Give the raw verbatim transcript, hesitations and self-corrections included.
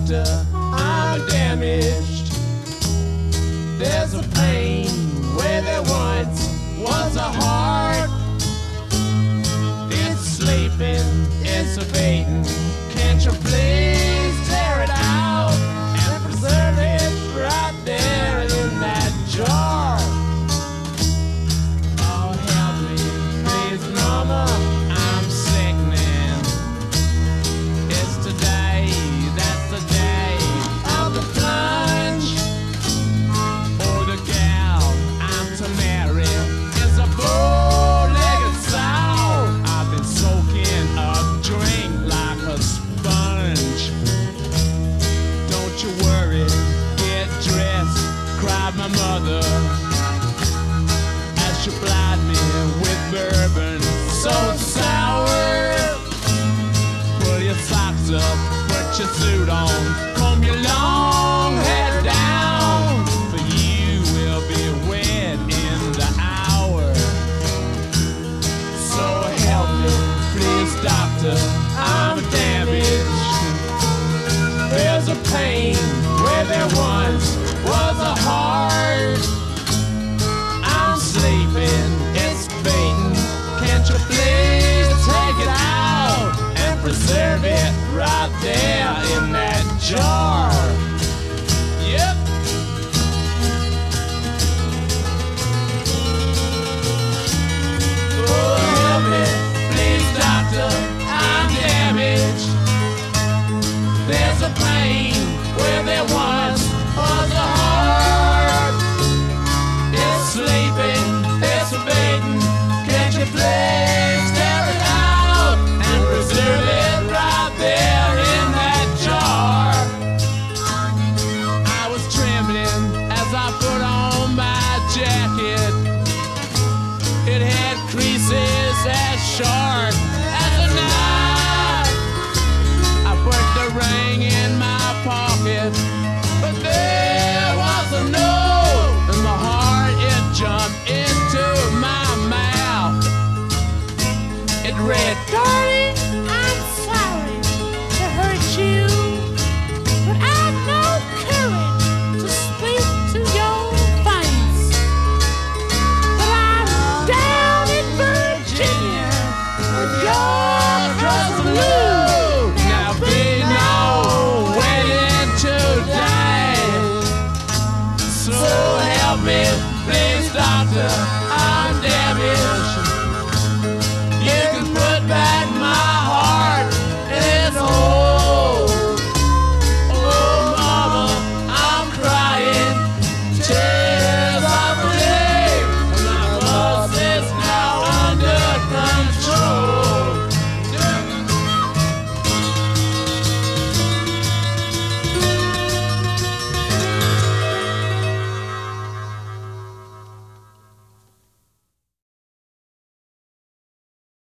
doctor, I'm damaged. There's a pain where there once was a heart. It's sleeping, it's evading. Can't you please tear it out and preserve it right there in that jar? Oh, help me, please, mama, I'm sickening. It's today, that's the day of the plunge. Oh, the gal I'm to marry is a bow-legged sow. I've been soaking a drink like a sponge. Don't you worry, get dressed, cried my mother, as she plied me with bourbon so sour. Pull your socks up, put your suit on, comb your long hair down, for you will be wed in the hour. So help me, please, doctor, I'm damaged. There's a pain where there once was a heart. I'm sleeping, it's fading. Can't you please take it out and preserve it right there in that jar?